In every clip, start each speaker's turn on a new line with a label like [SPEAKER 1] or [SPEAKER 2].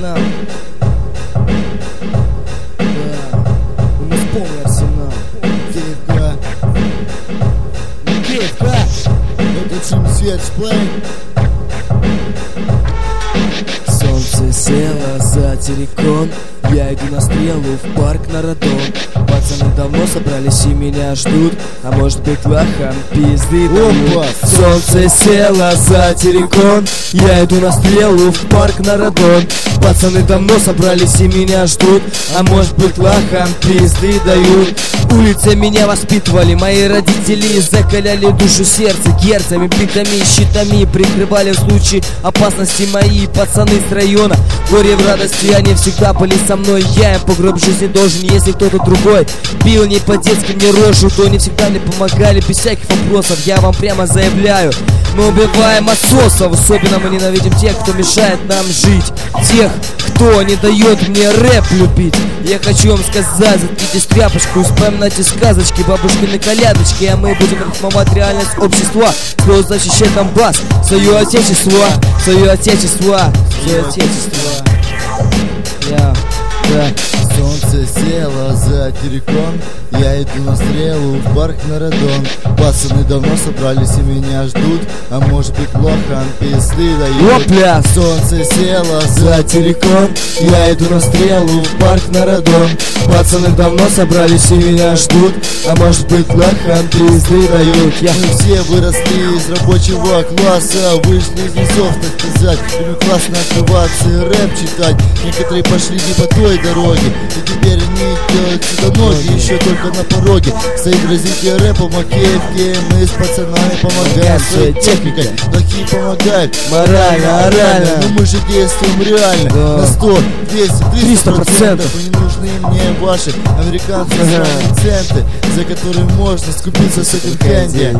[SPEAKER 1] Арсенал. Да, у нас полный арсенал. Киевка.
[SPEAKER 2] Это Джим Светсплей.
[SPEAKER 1] Солнце село за террикон. Я иду на стрелу в парк на Радон. Пацаны давно собрались и меня ждут. А может быть лохам пизды дают. Солнце село за террикон. Я иду на стрелу в парк на Радон. Пацаны давно собрались и меня ждут. А может быть лохам пизды дают. Улицы меня воспитывали, мои родители закаляли душу сердце герцами, битами и щитами. Прикрывали в случае опасности мои пацаны с района. Горе в радости, они всегда были со мной. Я им по гроб жизни должен, если кто-то другой бил не по-детски мне рожу, то они всегда мне помогали без всяких вопросов. Я вам прямо заявляю, мы убиваем отсосов. Особенно мы ненавидим тех, кто мешает нам жить, тех, кто не дает мне рэп любить. Я хочу вам сказать, заткнитесь тряпочку и вспоминайте сказочки, бабушкины колядочки. А мы будем рифмовать реальность общества, кто защищает Донбасс, свое отечество, свое отечество, свое отечество. Да.
[SPEAKER 2] Солнце село за террикон. Я иду на стрелу в парк на Радон. Пацаны давно собрались и меня ждут. А может быть лохам пизды дают.
[SPEAKER 1] Опля!
[SPEAKER 2] Солнце село за террикон.
[SPEAKER 1] Я иду на стрелу в парк на Радон. Пацаны давно собрались и меня ждут. А может быть лохам пизды дают.
[SPEAKER 2] Мы все выросли из рабочего класса, вышли из низов, так сказать. Любим классно открываться и рэп читать. Некоторые пошли не по той дороге, и теперь они делают сюда ноги, еще только на пороге. Стоит развитие рэпа в Макеевке. Мы с пацанами помогаем своей техникой. Плохие помогают
[SPEAKER 1] морально, орально.
[SPEAKER 2] Но мы же действуем реально, да. На 100, 200, 300%. И не нужны мне ваши американские центы, за которые можно скупиться в секонд-хенде.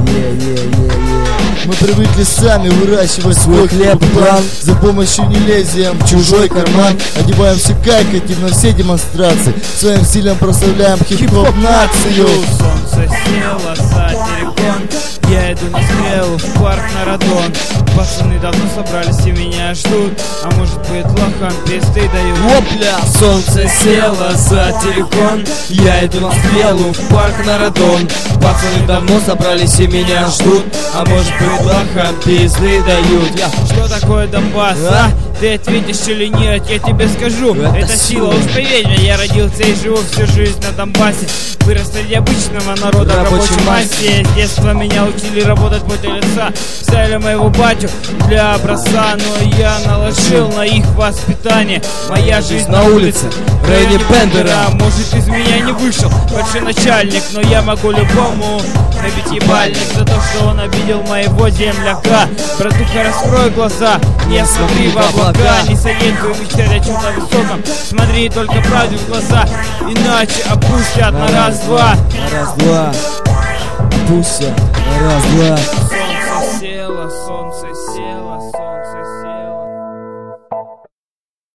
[SPEAKER 2] Мы привыкли сами выращивать свой хлеб и план. За помощью не лезем в чужой карман. Одеваемся как хотим на все демонстрации. Своим стилем прославляем хип-хоп нацию.
[SPEAKER 3] Солнце село за террикон. Я иду на стрелу в парк на Радон. Пацаны давно собрались и меня ждут. А может быть лохам пизды дают.
[SPEAKER 1] Опля! Солнце село за террикон. Я иду на стрелу в парк на Радон. Пацаны давно собрались и меня ждут. А может быть лохам пизды дают.
[SPEAKER 3] Что такое Донбасс, а? Ты ответишь или нет, я тебе скажу. Это сила, уж поверь мне, я родился и живу всю жизнь на Донбассе. Вырос среди обычного народа в рабочей массе. С детства меня учили работать поте лица. Взяли моего батю для образца, но я наложил на их воспитание. Моя жизнь на улице
[SPEAKER 1] Рейни Бендера.
[SPEAKER 3] Может, из меня не вышел большой начальник, но я могу любому набить ебальник за то, что он обидел моего земляка. Братуха, раскрой глаза, не смотри в облака. Не советую мечтать о чем-то высоком. Смотри только правде в глаза, иначе опустят на раз-два.
[SPEAKER 1] На раз-два. Пустят на раз-два.